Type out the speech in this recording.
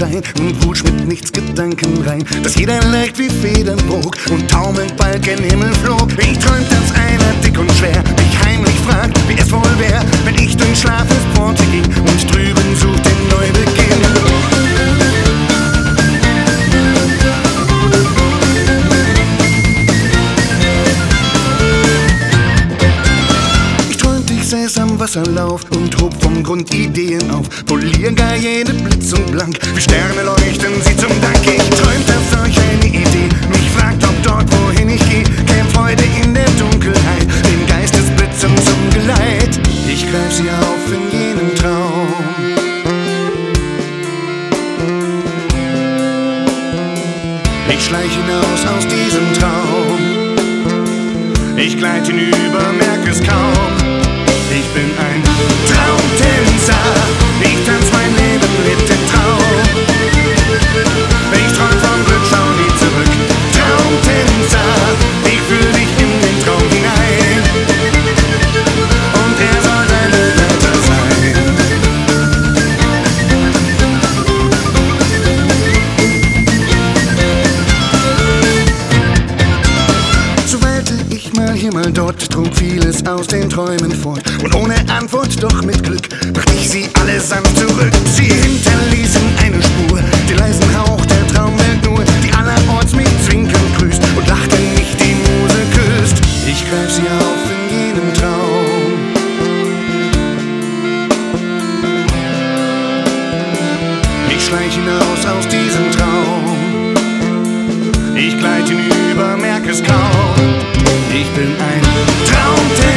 Schein und wusch mit nichts Gedanken rein, dass jeder leicht wie Federn bog und taumelnd bald gen Himmel flog. Ich träumt, dass einer dick und schwer mich heimlich fragt, wie es wohl wär, wenn ich durch Schlafenspforte ging und drüben sucht den Neubeginn. Am Wasserlauf und hob vom Grund Ideen auf, polier gar jede Blitz und blank, wie Sterne leuchten sie zum Dank. Ich träumt, dass solch eine Idee mich fragt, ob dort, wohin ich geh, käm Freude in der Dunkelheit, den Geistesblitzen zum Geleit. Ich greif sie auf in jenem Traum. Ich schleich hinaus aus diesem Traum. Ich gleit hinüber, merk es kaum. Ich bin ein Traumtänzer, ich tanz mein Leben mit dem Traum. Ich träum vom Glück, schau nie zurück. Traumtänzer, ich fühl dich in den Traum hinein. Und er soll deine Welt sein. So weilte ich mal hier, mal dort, trug vieles aus den Träumen fort. Und ohne Antwort, doch mit Glück, bracht ich sie allesamt zurück. Sie hinterließen eine Spur, den leisen Hauch der Traumwelt nur, die allerorts mich zwinkernd grüßt und lacht, wenn mich die Muse küsst. Ich greif sie auf in jenem Traum. Ich schleich hinaus aus diesem Traum. Ich gleit hinüber, merk es kaum. Ich bin ein Traumtänzer.